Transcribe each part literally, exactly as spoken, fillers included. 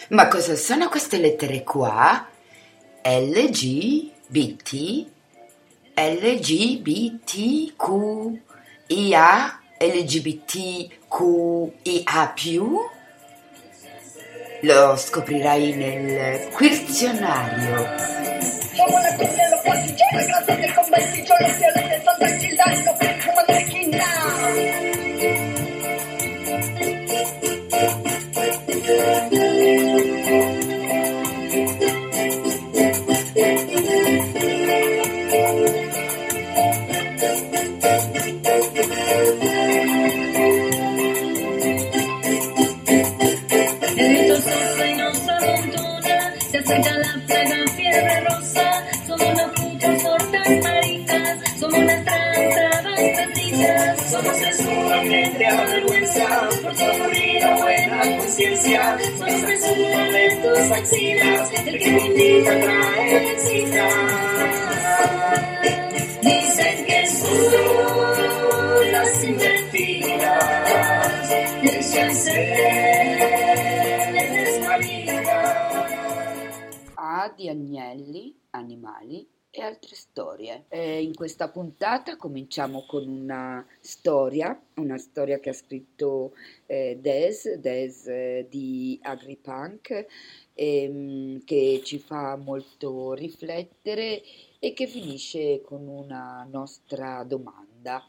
Ma cosa sono queste lettere qua? L G B T, L G B T Q I A, L G B T Q I A più? Lo scoprirai nel quizionario. Somos la cumbia, los pasillos, las clases de conventillo, los fieles de Santa Gilda y los fuman de esquina. El viento sopla y nos amontona, se acerca la plaga, fiebre rosa. Somos las putas sordas maricas, somos las transavantaditas. Somos sexualmente avergüenzados por todo ruido, buena conciencia. Somos sexualmente axilas, el que me indica trae excita. Dicen que son las invertidas, les marica. A di agnelli, animali e altre storie. E in questa puntata cominciamo con una storia, una storia che ha scritto eh, Des, Des eh, di Agripunk, ehm, che ci fa molto riflettere e che finisce con una nostra domanda.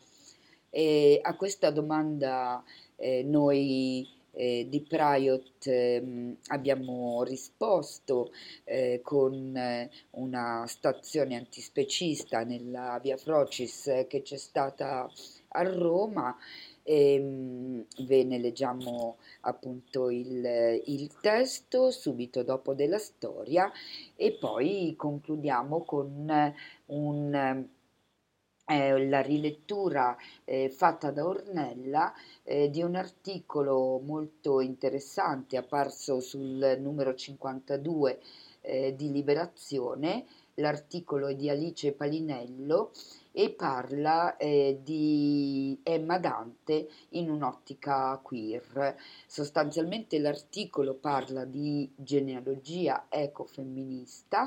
E a questa domanda eh, noi eh, di Priot ehm, abbiamo risposto eh, con eh, una stazione antispecista nella Via Frocis eh, che c'è stata a Roma. E, mh, ve ne leggiamo appunto il, il testo subito dopo della storia e poi concludiamo con eh, un eh, la rilettura eh, fatta da Ornella eh, di un articolo molto interessante apparso sul numero cinquantadue eh, di Liberazione. L'articolo è di Alice Palinello e parla eh, di Emma Dante in un'ottica queer. Sostanzialmente l'articolo parla di genealogia ecofemminista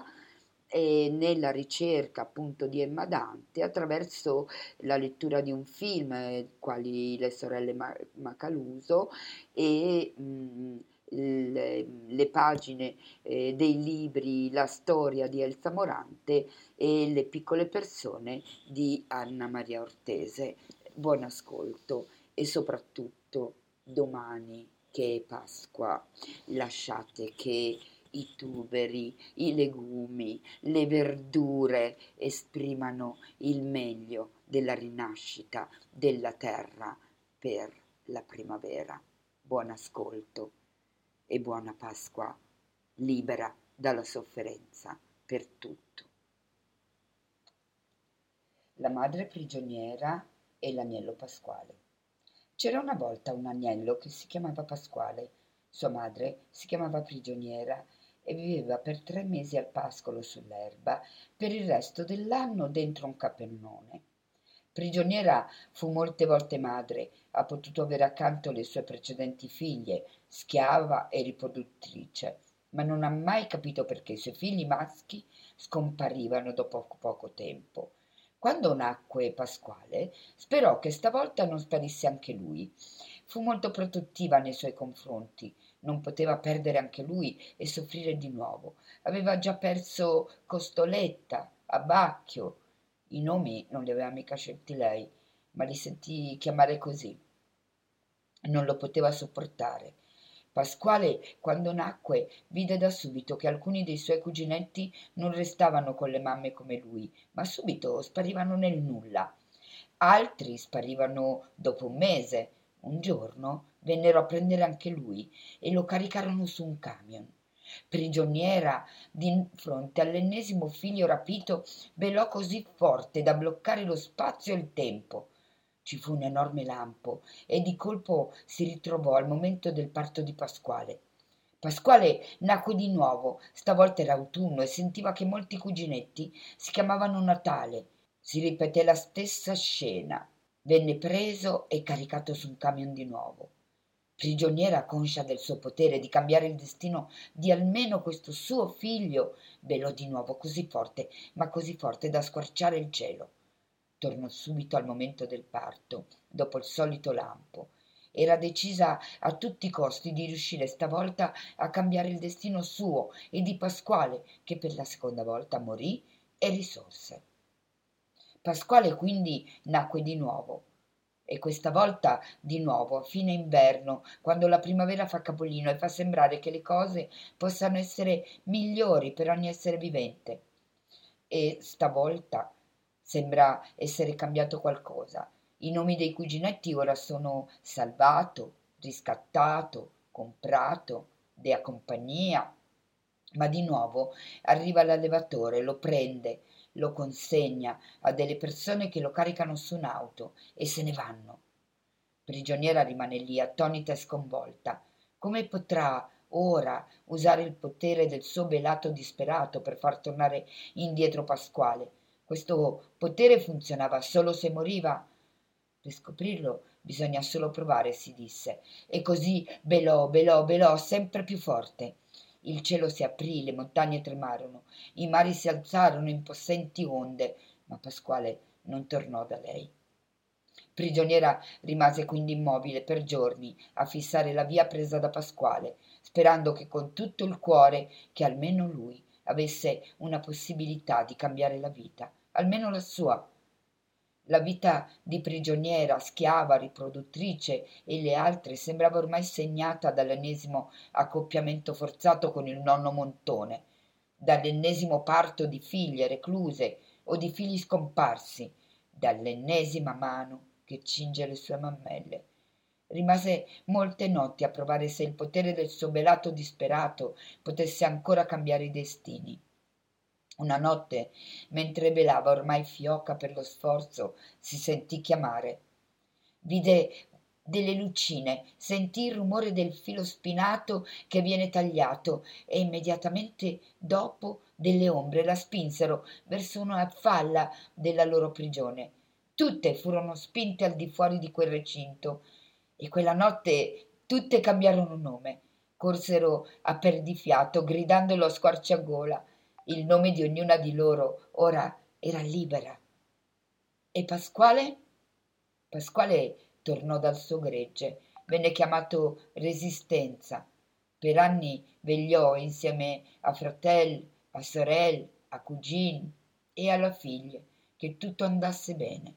e nella ricerca appunto di Emma Dante attraverso la lettura di un film, eh, quali Le sorelle Ma- Macaluso e mh, le, le pagine eh, dei libri La storia di Elsa Morante e Le piccole persone di Anna Maria Ortese. Buon ascolto e soprattutto domani che è Pasqua lasciate che i tuberi, i legumi, le verdure esprimano il meglio della rinascita della terra per la primavera. Buon ascolto e buona Pasqua libera dalla sofferenza per tutto. La madre prigioniera e l'agnello Pasquale. C'era una volta un agnello che si chiamava Pasquale. Sua madre si chiamava prigioniera e viveva per tre mesi al pascolo sull'erba, per il resto dell'anno dentro un capannone. Prigioniera fu molte volte madre, ha potuto avere accanto le sue precedenti figlie, schiava e riproduttrice, ma non ha mai capito perché i suoi figli maschi scomparivano dopo poco tempo. Quando nacque Pasquale, sperò che stavolta non sparisse anche lui. Fu molto protettiva nei suoi confronti, non poteva perdere anche lui e soffrire di nuovo. Aveva già perso Costoletta, Abbacchio. I nomi non li aveva mica scelti lei, ma li sentì chiamare così. Non lo poteva sopportare. Pasquale, quando nacque, vide da subito che alcuni dei suoi cuginetti non restavano con le mamme come lui, ma subito sparivano nel nulla. Altri sparivano dopo un mese. Un giorno vennero a prendere anche lui e lo caricarono su un camion. Prigioniera, di fronte all'ennesimo figlio rapito, belò così forte da bloccare lo spazio e il tempo. Ci fu un enorme lampo e di colpo si ritrovò al momento del parto di Pasquale. Pasquale nacque di nuovo, stavolta era autunno e sentiva che molti cuginetti si chiamavano Natale. Si ripeté la stessa scena. Venne preso e caricato su un camion di nuovo. Prigioniera, conscia del suo potere di cambiare il destino di almeno questo suo figlio, belò di nuovo così forte, ma così forte da squarciare il cielo. Tornò subito al momento del parto, dopo il solito lampo. Era decisa a tutti i costi di riuscire stavolta a cambiare il destino suo e di Pasquale, che per la seconda volta morì e risorse. Pasquale quindi nacque di nuovo, e questa volta di nuovo a fine inverno, quando la primavera fa capolino e fa sembrare che le cose possano essere migliori per ogni essere vivente. E stavolta sembra essere cambiato qualcosa. I nomi dei cuginetti ora sono Salvato, Riscattato, Comprato, Dea Compagnia. Ma di nuovo arriva l'allevatore, lo prende, lo consegna a delle persone che lo caricano su un'auto e se ne vanno. Prigioniera rimane lì, attonita e sconvolta. Come potrà ora usare il potere del suo belato disperato per far tornare indietro Pasquale? Questo potere funzionava solo se moriva? Per scoprirlo bisogna solo provare, si disse, e così belò, belò, belò sempre più forte. Il cielo si aprì, le montagne tremarono, i mari si alzarono in possenti onde, ma Pasquale non tornò da lei. Prigioniera rimase quindi immobile per giorni a fissare la via presa da Pasquale, sperando che con tutto il cuore che almeno lui avesse una possibilità di cambiare la vita, almeno la sua. La vita di prigioniera, schiava, riproduttrice e le altre sembrava ormai segnata dall'ennesimo accoppiamento forzato con il nonno Montone, dall'ennesimo parto di figlie recluse o di figli scomparsi, dall'ennesima mano che cinge le sue mammelle. Rimase molte notti a provare se il potere del suo belato disperato potesse ancora cambiare i destini. Una notte, mentre velava ormai fioca per lo sforzo, si sentì chiamare. Vide delle lucine, sentì il rumore del filo spinato che viene tagliato e immediatamente dopo delle ombre la spinsero verso una falla della loro prigione. Tutte furono spinte al di fuori di quel recinto e quella notte tutte cambiarono nome, corsero a perdifiato gridandolo a squarciagola. Il nome di ognuna di loro ora era libera. E Pasquale? Pasquale tornò dal suo gregge, venne chiamato Resistenza. Per anni vegliò insieme a fratelli, a sorelle, a cugini e alla figlia che tutto andasse bene.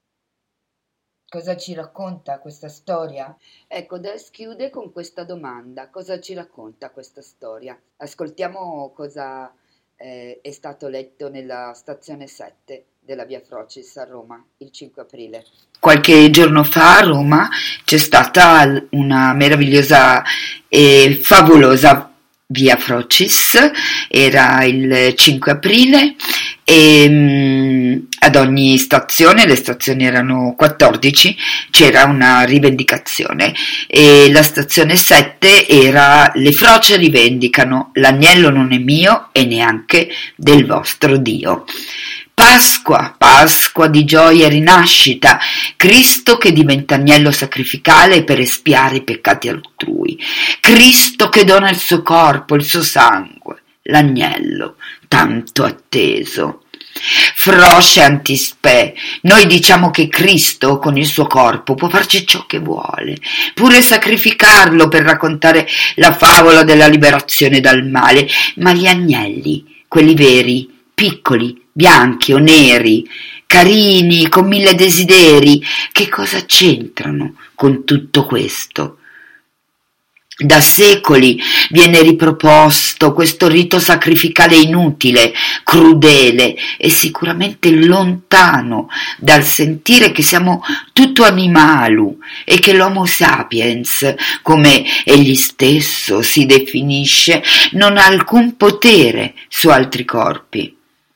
Cosa ci racconta questa storia? Ecco, Des chiude con questa domanda. Cosa ci racconta questa storia? Ascoltiamo cosa Eh, è stato letto nella stazione sette della via Frocis a Roma il cinque aprile. Qualche giorno fa a Roma c'è stata una meravigliosa e favolosa via Frocis, era il cinque aprile e mh, ad ogni stazione, le stazioni erano quattordici, c'era una rivendicazione e la stazione sette era le froce rivendicano, l'agnello non è mio e neanche del vostro Dio. Pasqua, Pasqua di gioia e rinascita, Cristo che diventa agnello sacrificale per espiare i peccati altrui, Cristo che dona il suo corpo, il suo sangue, l'agnello tanto atteso. Froce antispè, noi diciamo che Cristo con il suo corpo può farci ciò che vuole, pure sacrificarlo per raccontare la favola della liberazione dal male, ma gli agnelli, quelli veri, piccoli, bianchi o neri, carini, con mille desideri, che cosa c'entrano con tutto questo? Da secoli viene riproposto questo rito sacrificale inutile, crudele e sicuramente lontano dal sentire che siamo tutto animalu e che l'Homo sapiens, come egli stesso si definisce, non ha alcun potere su altri corpi.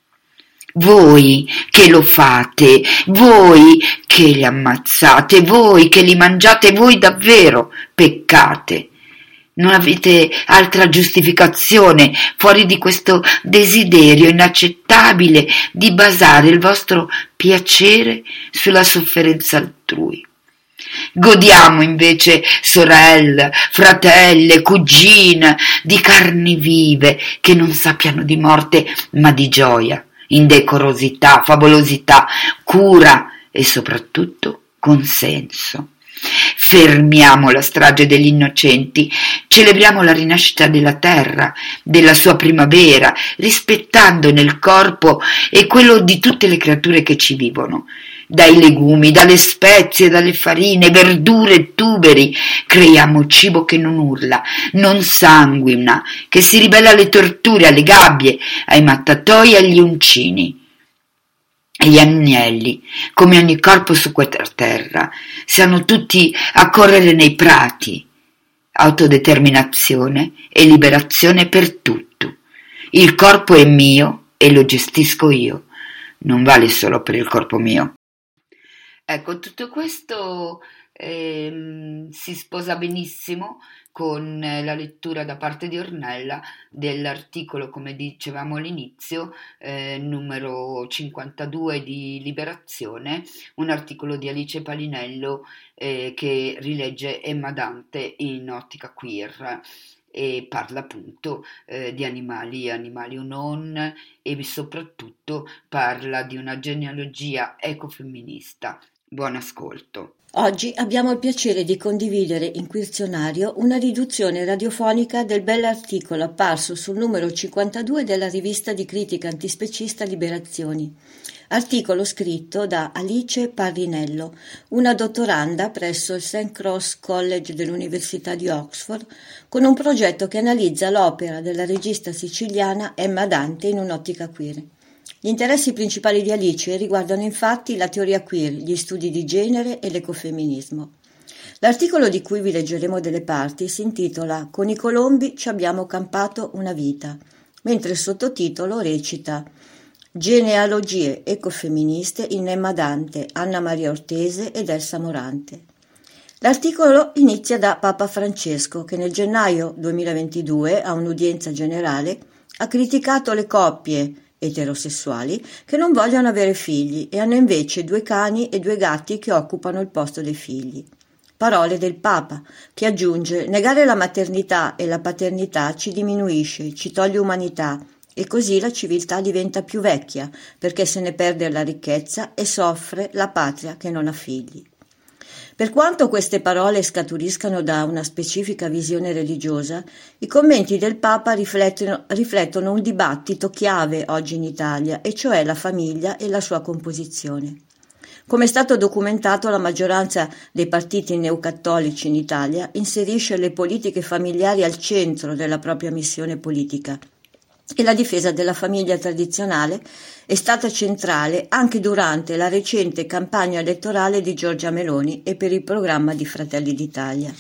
Voi che lo fate, voi che li ammazzate, voi che li mangiate, voi davvero peccate. Non avete altra giustificazione fuori di questo desiderio inaccettabile di basare il vostro piacere sulla sofferenza altrui. Godiamo invece, sorelle, fratelle, cugine, di carni vive che non sappiano di morte ma di gioia, indecorosità, favolosità, cura e soprattutto consenso. Fermiamo la strage degli innocenti, celebriamo la rinascita della terra, della sua primavera, rispettandone il corpo e quello di tutte le creature che ci vivono. Dai legumi, dalle spezie, dalle farine, verdure e tuberi, creiamo cibo che non urla, non sanguina, che si ribella alle torture, alle gabbie, ai mattatoi e agli uncini. E gli agnelli, come ogni corpo su questa terra, siano tutti a correre nei prati. Autodeterminazione e liberazione per tutto. Il corpo è mio e lo gestisco io. Non vale solo per il corpo mio. Ecco, tutto questo ehm, si sposa benissimo con la lettura da parte di Ornella dell'articolo, come dicevamo all'inizio, eh, numero cinquantadue di Liberazione, un articolo di Alice Palinello eh, che rilegge Emma Dante in ottica queer e parla appunto eh, di animali, animali o non, e soprattutto parla di una genealogia ecofemminista. Buon ascolto. Oggi abbiamo il piacere di condividere in Queerzionario una riduzione radiofonica del bell'articolo apparso sul numero cinquantadue della rivista di critica antispecista Liberazioni. Articolo scritto da Alice Palinello, una dottoranda presso il Saint Cross College dell'Università di Oxford, con un progetto che analizza l'opera della regista siciliana Emma Dante in un'ottica queer. Gli interessi principali di Alice riguardano infatti la teoria queer, gli studi di genere e l'ecofemminismo. L'articolo di cui vi leggeremo delle parti si intitola «Con i colombi ci abbiamo campato una vita», mentre il sottotitolo recita «Genealogie ecofemministe in Emma Dante, Anna Maria Ortese ed Elsa Morante». L'articolo inizia da Papa Francesco, che nel gennaio duemilaventidue, a un'udienza generale, ha criticato le coppie eterosessuali che non vogliono avere figli e hanno invece due cani e due gatti che occupano il posto dei figli. Parole del Papa, che aggiunge: negare la maternità e la paternità ci diminuisce, ci toglie umanità e così la civiltà diventa più vecchia perché se ne perde la ricchezza e soffre la patria che non ha figli. Per quanto queste parole scaturiscano da una specifica visione religiosa, i commenti del Papa riflettono, riflettono un dibattito chiave oggi in Italia, e cioè la famiglia e la sua composizione. Come è stato documentato, la maggioranza dei partiti neocattolici in Italia inserisce le politiche familiari al centro della propria missione politica. E la difesa della famiglia tradizionale è stata centrale anche durante la recente campagna elettorale di Giorgia Meloni e per il programma di Fratelli d'Italia.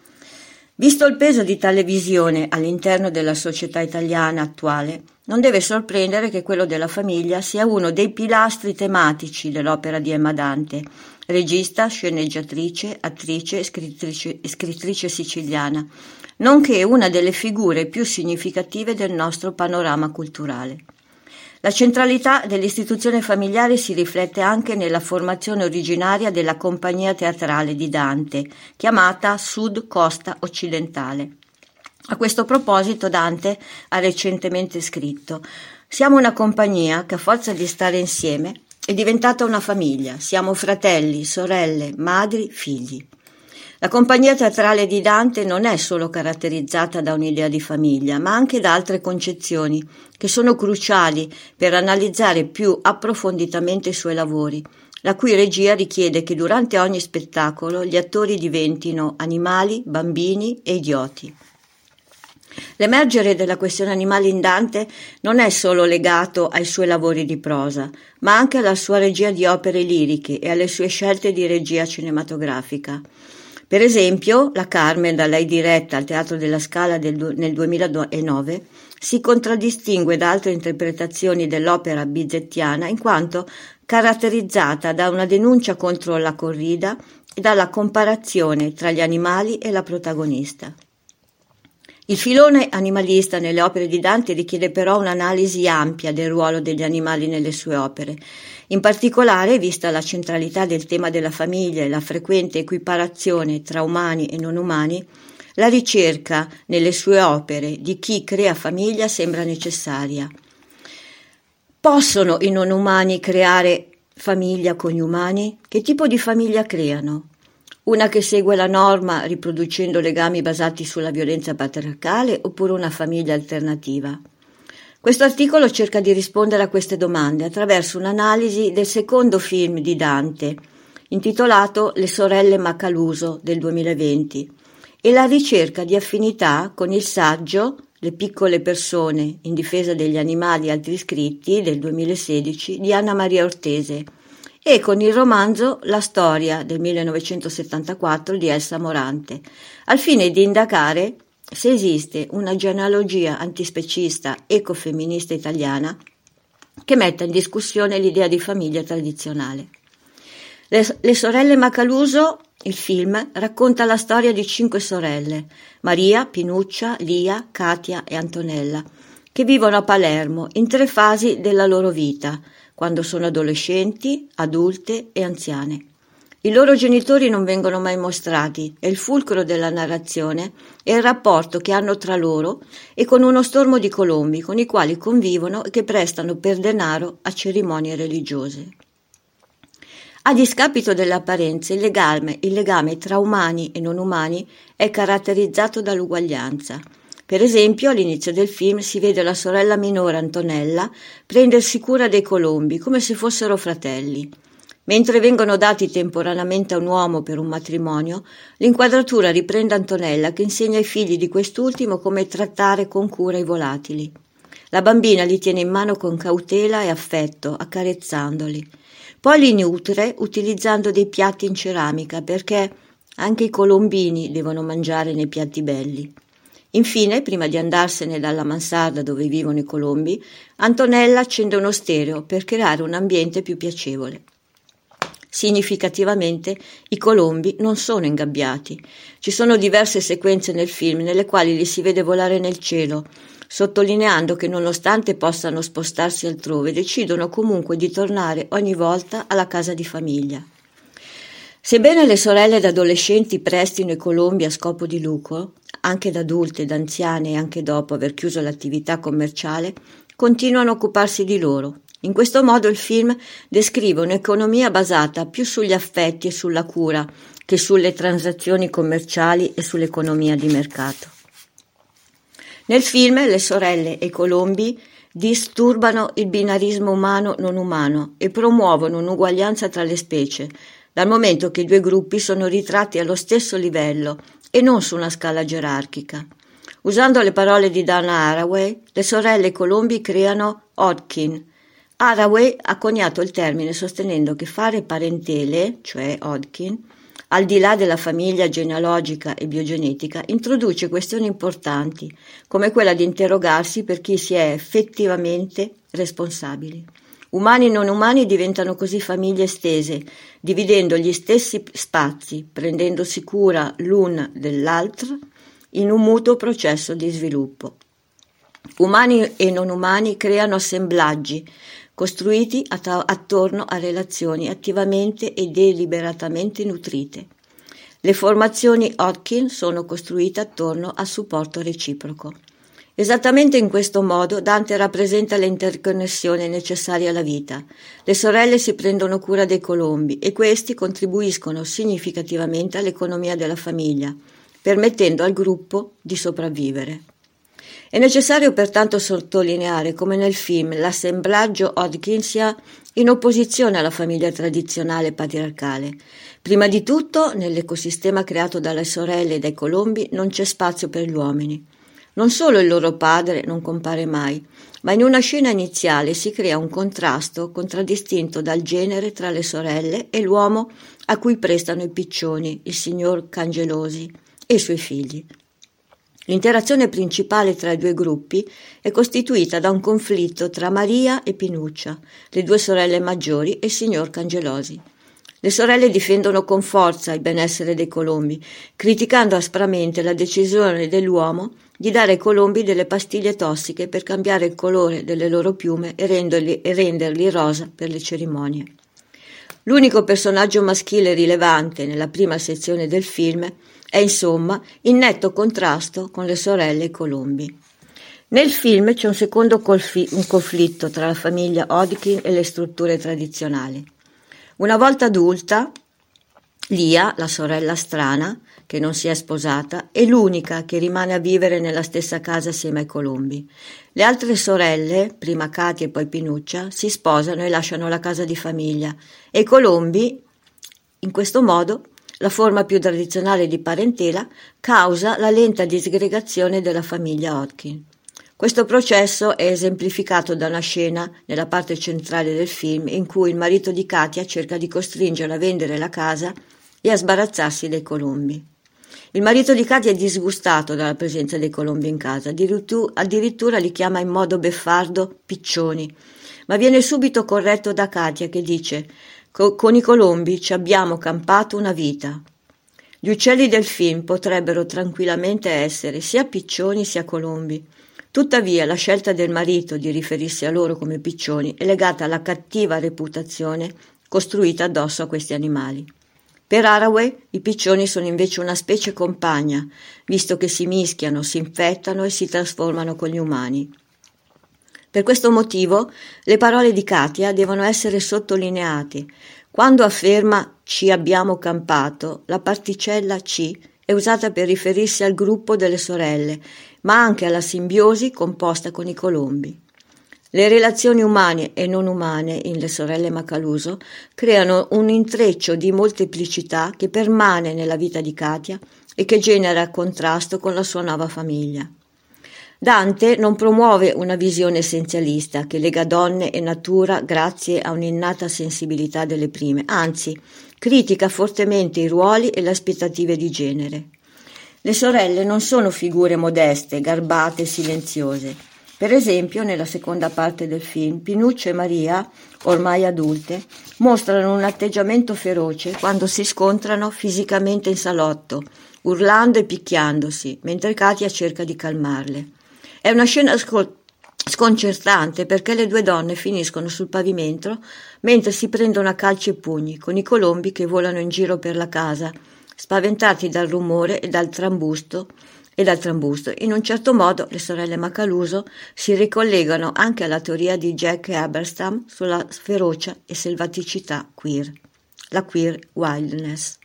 Visto il peso di tale visione all'interno della società italiana attuale, non deve sorprendere che quello della famiglia sia uno dei pilastri tematici dell'opera di Emma Dante, regista, sceneggiatrice, attrice e scrittrice, scrittrice siciliana, nonché una delle figure più significative del nostro panorama culturale. La centralità dell'istituzione familiare si riflette anche nella formazione originaria della compagnia teatrale di Dante, chiamata Sud Costa Occidentale. A questo proposito Dante ha recentemente scritto: «Siamo una compagnia che a forza di stare insieme è diventata una famiglia, siamo fratelli, sorelle, madri, figli». La compagnia teatrale di Dante non è solo caratterizzata da un'idea di famiglia, ma anche da altre concezioni che sono cruciali per analizzare più approfonditamente i suoi lavori, la cui regia richiede che durante ogni spettacolo gli attori diventino animali, bambini e idioti. L'emergere della questione animale in Dante non è solo legato ai suoi lavori di prosa, ma anche alla sua regia di opere liriche e alle sue scelte di regia cinematografica. Per esempio, la Carmen, da lei diretta al Teatro della Scala del, nel duemilanove, si contraddistingue da altre interpretazioni dell'opera bizettiana in quanto caratterizzata da una denuncia contro la corrida e dalla comparazione tra gli animali e la protagonista. Il filone animalista nelle opere di Dante richiede però un'analisi ampia del ruolo degli animali nelle sue opere. In particolare, vista la centralità del tema della famiglia e la frequente equiparazione tra umani e non umani, la ricerca nelle sue opere di chi crea famiglia sembra necessaria. Possono i non umani creare famiglia con gli umani? Che tipo di famiglia creano? Una che segue la norma riproducendo legami basati sulla violenza patriarcale oppure una famiglia alternativa? Questo articolo cerca di rispondere a queste domande attraverso un'analisi del secondo film di Dante, intitolato Le sorelle Macaluso del duemilaventi, e la ricerca di affinità con il saggio Le piccole persone in difesa degli animali e altri scritti del duemilasedici di Anna Maria Ortese e con il romanzo La storia del millenovecentosettantaquattro di Elsa Morante, al fine di indagare se esiste una genealogia antispecista ecofemminista italiana che metta in discussione l'idea di famiglia tradizionale. Le, le sorelle Macaluso, il film, racconta la storia di cinque sorelle, Maria, Pinuccia, Lia, Katia e Antonella, che vivono a Palermo in tre fasi della loro vita, quando sono adolescenti, adulte e anziane. I loro genitori non vengono mai mostrati e il fulcro della narrazione è il rapporto che hanno tra loro e con uno stormo di colombi con i quali convivono e che prestano per denaro a cerimonie religiose. A discapito delle apparenze, il legame, il legame tra umani e non umani è caratterizzato dall'uguaglianza. Per esempio, all'inizio del film si vede la sorella minore Antonella prendersi cura dei colombi come se fossero fratelli. Mentre vengono dati temporaneamente a un uomo per un matrimonio, l'inquadratura riprende Antonella che insegna ai figli di quest'ultimo come trattare con cura i volatili. La bambina li tiene in mano con cautela e affetto, accarezzandoli. Poi li nutre utilizzando dei piatti in ceramica perché anche i colombini devono mangiare nei piatti belli. Infine, prima di andarsene dalla mansarda dove vivono i colombi, Antonella accende uno stereo per creare un ambiente più piacevole. Significativamente, i colombi non sono ingabbiati. Ci sono diverse sequenze nel film nelle quali li si vede volare nel cielo, sottolineando che nonostante possano spostarsi altrove, decidono comunque di tornare ogni volta alla casa di famiglia. Sebbene le sorelle da adolescenti prestino i colombi a scopo di lucro, anche da adulte ed anziane e anche dopo aver chiuso l'attività commerciale, continuano a occuparsi di loro. In questo modo il film descrive un'economia basata più sugli affetti e sulla cura che sulle transazioni commerciali e sull'economia di mercato. Nel film le sorelle e i colombi disturbano il binarismo umano-non umano e promuovono un'uguaglianza tra le specie, dal momento che i due gruppi sono ritratti allo stesso livello e non su una scala gerarchica. Usando le parole di Dana Haraway, le sorelle e i colombi creano Odkin. Haraway ha coniato il termine sostenendo che fare parentele, cioè Odkin, al di là della famiglia genealogica e biogenetica, introduce questioni importanti, come quella di interrogarsi per chi si è effettivamente responsabili. Umani e non umani diventano così famiglie estese, dividendo gli stessi spazi, prendendosi cura l'un dell'altro in un mutuo processo di sviluppo. Umani e non umani creano assemblaggi, costruiti att- attorno a relazioni attivamente e deliberatamente nutrite. Le formazioni Odkin sono costruite attorno al supporto reciproco. Esattamente in questo modo Dante rappresenta l'interconnessione necessaria alla vita. Le sorelle si prendono cura dei colombi e questi contribuiscono significativamente all'economia della famiglia, permettendo al gruppo di sopravvivere. È necessario pertanto sottolineare come nel film l'assemblaggio Odkin sia in opposizione alla famiglia tradizionale patriarcale. Prima di tutto, nell'ecosistema creato dalle sorelle e dai colombi non c'è spazio per gli uomini. Non solo il loro padre non compare mai, ma in una scena iniziale si crea un contrasto contraddistinto dal genere tra le sorelle e l'uomo a cui prestano i piccioni, il signor Cangelosi, e i suoi figli. L'interazione principale tra i due gruppi è costituita da un conflitto tra Maria e Pinuccia, le due sorelle maggiori, e il signor Cangelosi. Le sorelle difendono con forza il benessere dei colombi, criticando aspramente la decisione dell'uomo di dare ai colombi delle pastiglie tossiche per cambiare il colore delle loro piume e renderli, e renderli rosa per le cerimonie. L'unico personaggio maschile rilevante nella prima sezione del film è insomma in netto contrasto con le sorelle colombi. Nel film c'è un secondo colfi- un conflitto tra la famiglia Hodgkin e le strutture tradizionali. Una volta adulta, Lia, la sorella strana, che non si è sposata, è l'unica che rimane a vivere nella stessa casa assieme ai colombi. Le altre sorelle, prima Katia e poi Pinuccia, si sposano e lasciano la casa di famiglia e i colombi, in questo modo, la forma più tradizionale di parentela, causa la lenta disgregazione della famiglia Hodgkin. Questo processo è esemplificato da una scena nella parte centrale del film in cui il marito di Katia cerca di costringerla a vendere la casa e a sbarazzarsi dei colombi. Il marito di Katia è disgustato dalla presenza dei colombi in casa, addirittura li chiama in modo beffardo piccioni, ma viene subito corretto da Katia che dice: «Con i colombi ci abbiamo campato una vita». Gli uccelli del film potrebbero tranquillamente essere sia piccioni sia colombi. Tuttavia la scelta del marito di riferirsi a loro come piccioni è legata alla cattiva reputazione costruita addosso a questi animali. Per Haraway i piccioni sono invece una specie compagna, visto che si mischiano, si infettano e si trasformano con gli umani. Per questo motivo le parole di Katia devono essere sottolineate. Quando afferma «ci abbiamo campato», la particella «ci» è usata per riferirsi al gruppo delle sorelle, ma anche alla simbiosi composta con i colombi. Le relazioni umane e non umane in Le sorelle Macaluso creano un intreccio di molteplicità che permane nella vita di Katia e che genera contrasto con la sua nuova famiglia. Dante non promuove una visione essenzialista che lega donne e natura grazie a un'innata sensibilità delle prime, anzi, critica fortemente i ruoli e le aspettative di genere. Le sorelle non sono figure modeste, garbate e silenziose. Per esempio, nella seconda parte del film, Pinuccia e Maria, ormai adulte, mostrano un atteggiamento feroce quando si scontrano fisicamente in salotto, urlando e picchiandosi, mentre Katia cerca di calmarle. È una scena scol- sconcertante perché le due donne finiscono sul pavimento mentre si prendono a calci e pugni, con i colombi che volano in giro per la casa, spaventati dal rumore e dal trambusto e dal trambusto. In un certo modo le sorelle Macaluso si ricollegano anche alla teoria di Jack Eberstam sulla ferocia e selvaticità queer, la queer wildness.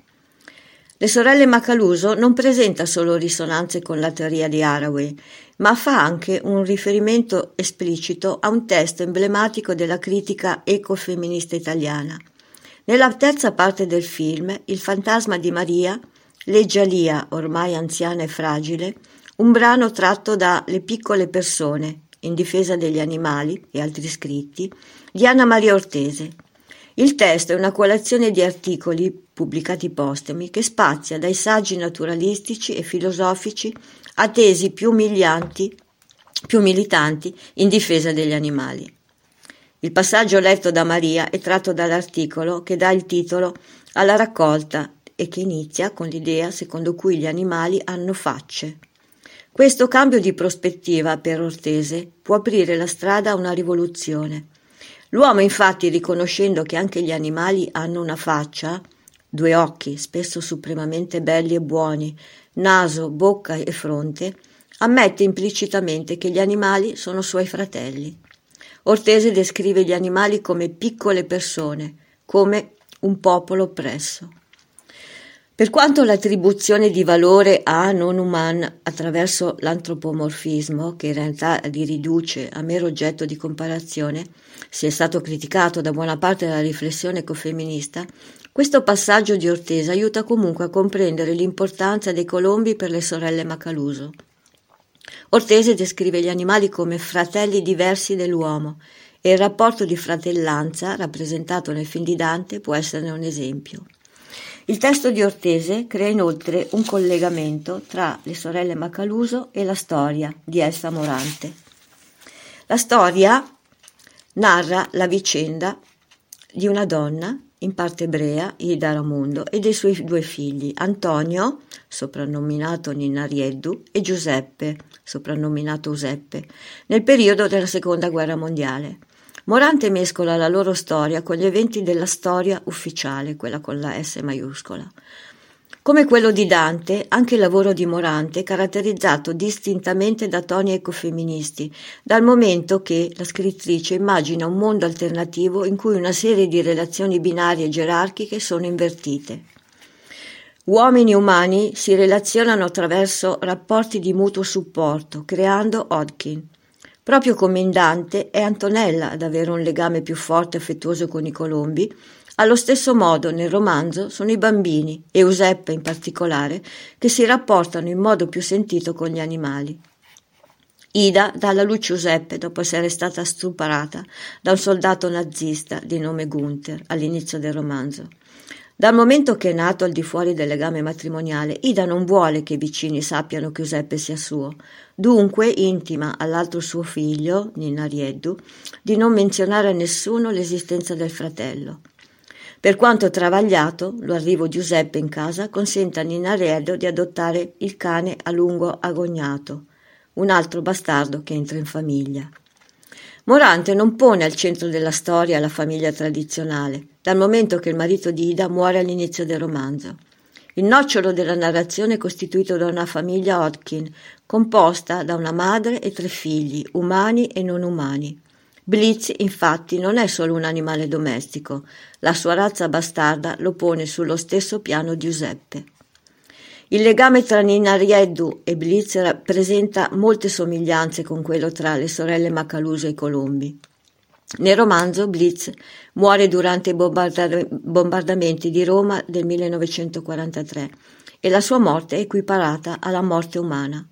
Le sorelle Macaluso non presenta solo risonanze con la teoria di Haraway, ma fa anche un riferimento esplicito a un testo emblematico della critica ecofemminista italiana. Nella terza parte del film, il fantasma di Maria legge a Lia, ormai anziana e fragile, un brano tratto da Le piccole persone, in difesa degli animali e altri scritti, di Anna Maria Ortese. Il testo è una coalizione di articoli pubblicati postumi che spazia dai saggi naturalistici e filosofici a tesi più umilianti, più militanti in difesa degli animali. Il passaggio letto da Maria è tratto dall'articolo che dà il titolo alla raccolta e che inizia con l'idea secondo cui gli animali hanno facce. Questo cambio di prospettiva per Ortese può aprire la strada a una rivoluzione. L'uomo, infatti, riconoscendo che anche gli animali hanno una faccia, due occhi, spesso supremamente belli e buoni, naso, bocca e fronte, ammette implicitamente che gli animali sono suoi fratelli. Ortese descrive gli animali come piccole persone, come un popolo oppresso. Per quanto l'attribuzione di valore a non-human attraverso l'antropomorfismo, che in realtà li riduce a mero oggetto di comparazione, sia stato criticato da buona parte della riflessione ecofemminista, questo passaggio di Ortese aiuta comunque a comprendere l'importanza dei colombi per le sorelle Macaluso. Ortese descrive gli animali come fratelli diversi dell'uomo e il rapporto di fratellanza rappresentato nel film di Dante può esserne un esempio. Il testo di Ortese crea inoltre un collegamento tra le sorelle Macaluso e la storia di Elsa Morante. La storia narra la vicenda di una donna in parte ebrea, Ida Ramundo, e dei suoi due figli, Antonio, soprannominato Ninarieddu, e Giuseppe, soprannominato Useppe, nel periodo della Seconda Guerra Mondiale. Morante mescola la loro storia con gli eventi della storia ufficiale, quella con la S maiuscola. Come quello di Dante, anche il lavoro di Morante è caratterizzato distintamente da toni ecofemministi, dal momento che la scrittrice immagina un mondo alternativo in cui una serie di relazioni binarie e gerarchiche sono invertite. Uomini e umani si relazionano attraverso rapporti di mutuo supporto, creando Hodgkin. Proprio come in Dante è Antonella ad avere un legame più forte e affettuoso con i colombi. Allo stesso modo nel romanzo sono i bambini, e Useppe in particolare, che si rapportano in modo più sentito con gli animali. Ida dà alla luce Useppe dopo essere stata stuprata da un soldato nazista di nome Gunther all'inizio del romanzo. Dal momento che è nato al di fuori del legame matrimoniale, Ida non vuole che i vicini sappiano che Useppe sia suo. Dunque intima all'altro suo figlio, Ninarieddu, di non menzionare a nessuno l'esistenza del fratello. Per quanto travagliato, l'arrivo di Giuseppe in casa consente a Ninarieddu di adottare il cane a lungo agognato, un altro bastardo che entra in famiglia. Morante non pone al centro della storia la famiglia tradizionale, dal momento che il marito di Ida muore all'inizio del romanzo. Il nocciolo della narrazione è costituito da una famiglia Hodgkin, composta da una madre e tre figli, umani e non umani. Blitz, infatti, non è solo un animale domestico, la sua razza bastarda lo pone sullo stesso piano di Giuseppe. Il legame tra Ninarieddu e Blitz presenta molte somiglianze con quello tra le sorelle Macaluso e i colombi. Nel romanzo Blitz muore durante i bombarda- bombardamenti di Roma del millenovecentoquarantatré e la sua morte è equiparata alla morte umana.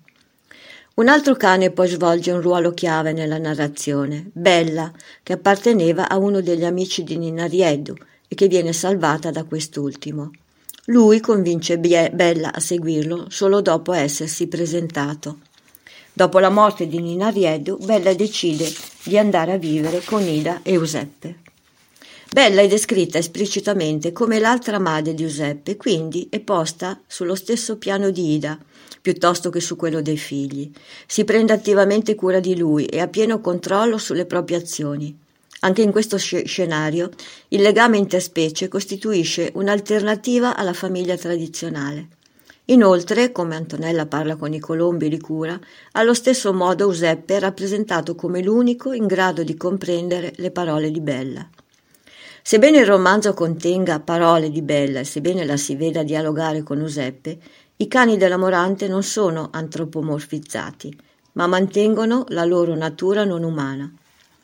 Un altro cane poi svolge un ruolo chiave nella narrazione, Bella, che apparteneva a uno degli amici di Ninarieddu e che viene salvata da quest'ultimo. Lui convince Bella a seguirlo solo dopo essersi presentato. Dopo la morte di Ninarieddu, Bella decide di andare a vivere con Ida e Giuseppe. Bella è descritta esplicitamente come l'altra madre di Giuseppe, quindi è posta sullo stesso piano di Ida, piuttosto che su quello dei figli. Si prende attivamente cura di lui e ha pieno controllo sulle proprie azioni. Anche in questo scenario il legame interspecie costituisce un'alternativa alla famiglia tradizionale. Inoltre, come Antonella parla con i colombi e li cura, allo stesso modo Giuseppe è rappresentato come l'unico in grado di comprendere le parole di Bella. Sebbene il romanzo contenga parole di Bella e sebbene la si veda dialogare con Giuseppe, i cani della Morante non sono antropomorfizzati, ma mantengono la loro natura non umana.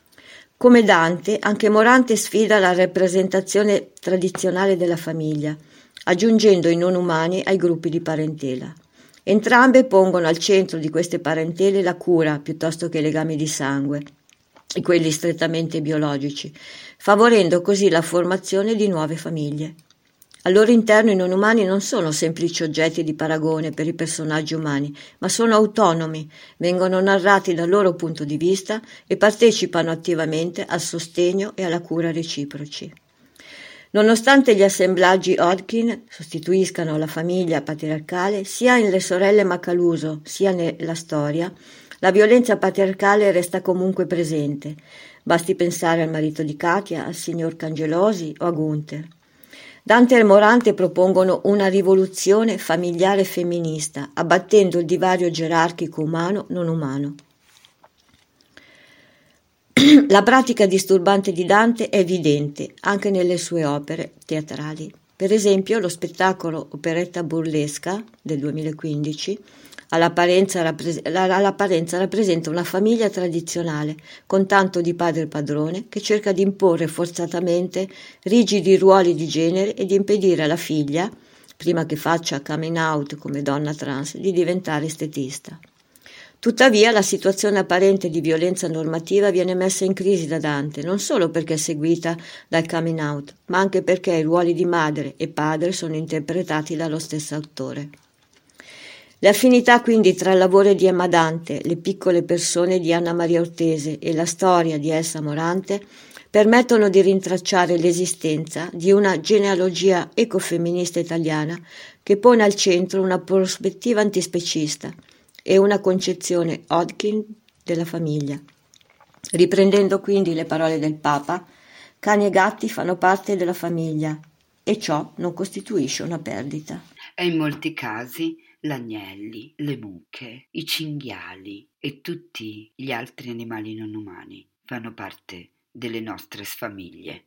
Come Dante, anche Morante sfida la rappresentazione tradizionale della famiglia, aggiungendo i non umani ai gruppi di parentela. Entrambe pongono al centro di queste parentele la cura piuttosto che i legami di sangue, e quelli strettamente biologici, favorendo così la formazione di nuove famiglie. Al loro interno i non umani non sono semplici oggetti di paragone per i personaggi umani, ma sono autonomi, vengono narrati dal loro punto di vista e partecipano attivamente al sostegno e alla cura reciproci. Nonostante gli assemblaggi Hodgkin sostituiscano la famiglia patriarcale, sia nelle sorelle Macaluso sia nella storia, la violenza patriarcale resta comunque presente. Basti pensare al marito di Katia, al signor Cangelosi o a Gunther. Dante e Morante propongono una rivoluzione familiare femminista, abbattendo il divario gerarchico umano-non umano. La pratica disturbante di Dante è evidente anche nelle sue opere teatrali. Per esempio, lo spettacolo Operetta burlesca del duemilaquindici all'apparenza, rappres- all'apparenza rappresenta una famiglia tradizionale con tanto di padre padrone che cerca di imporre forzatamente rigidi ruoli di genere e di impedire alla figlia, prima che faccia coming out come donna trans, di diventare estetista. Tuttavia la situazione apparente di violenza normativa viene messa in crisi da Dante, non solo perché è seguita dal coming out, ma anche perché i ruoli di madre e padre sono interpretati dallo stesso autore. Le affinità quindi tra il lavoro di Emma Dante, Le piccole persone di Anna Maria Ortese e la storia di Elsa Morante permettono di rintracciare l'esistenza di una genealogia ecofemminista italiana che pone al centro una prospettiva antispecista e una concezione Hodgkin della famiglia. Riprendendo quindi le parole del Papa, cani e gatti fanno parte della famiglia e ciò non costituisce una perdita. E in molti casi gli agnelli, le mucche, i cinghiali e tutti gli altri animali non umani fanno parte delle nostre famiglie.